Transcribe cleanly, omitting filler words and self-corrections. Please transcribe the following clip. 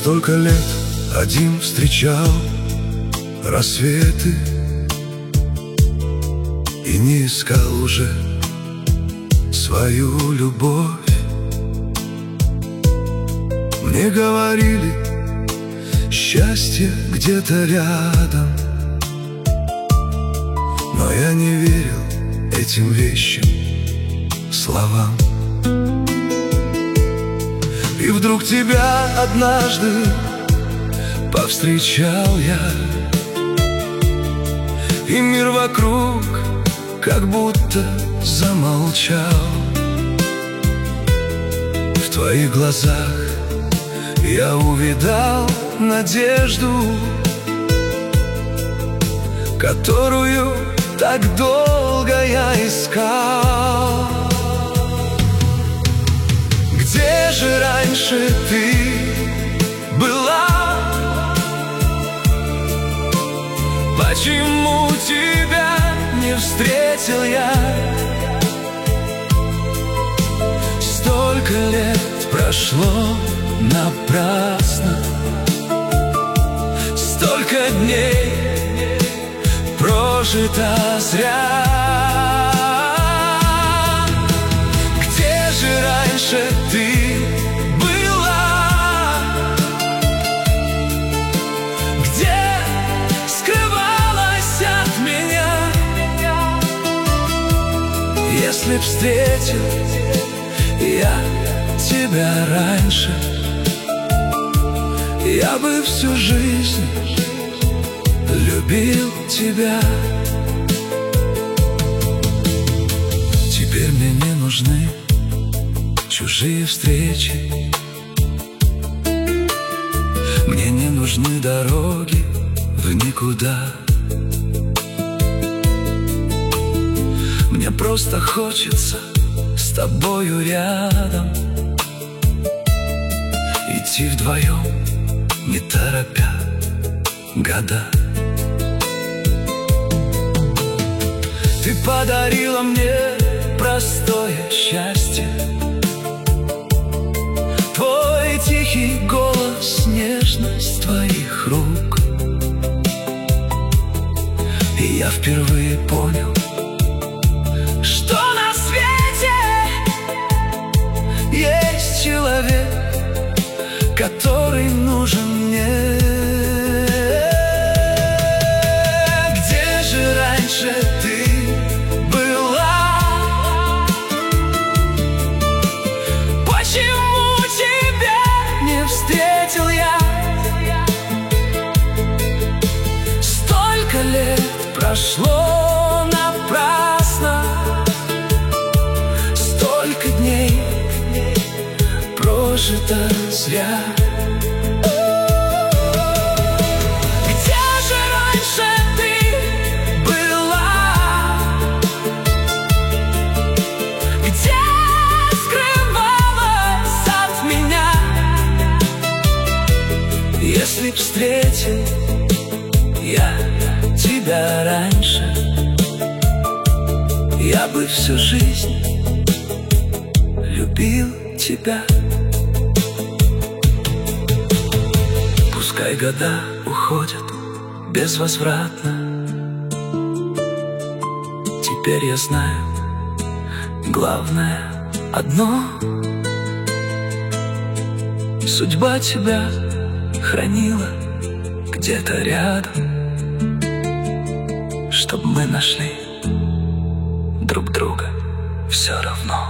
столько лет один встречал рассветы и не искал уже свою любовь. Мне говорили, счастье где-то рядом, но я не верил этим вещам, словам. И вдруг тебя однажды повстречал я, и мир вокруг как будто замолчал. В твоих глазах я увидал надежду, которую так долго я искал. Где же раньше ты была? Почему тебя не встретил я? Столько лет прошло напрасно, столько дней прожито зря. Где же раньше ты была? Где скрывалась от меня? Если б встретил я тебя раньше, я бы всю жизнь любил тебя. Теперь мне не нужны чужие встречи, мне не нужны дороги в никуда. Мне просто хочется с тобою рядом идти вдвоем, не торопя года. Ты подарила мне простое счастье, твой тихий голос, нежность твоих рук. И я впервые понял, что на свете есть человек, который нужен мне. Где же раньше ты была? Почему тебя не встретил я? Столько лет прошло напрасно, столько дней прожито зря. Где же раньше ты была? Где скрывалась от меня? Если б встретил я тебя раньше, я бы всю жизнь любил тебя. Пускай года уходят безвозвратно, теперь я знаю главное одно: судьба тебя хранила где-то рядом, чтоб мы нашли друг друга все равно.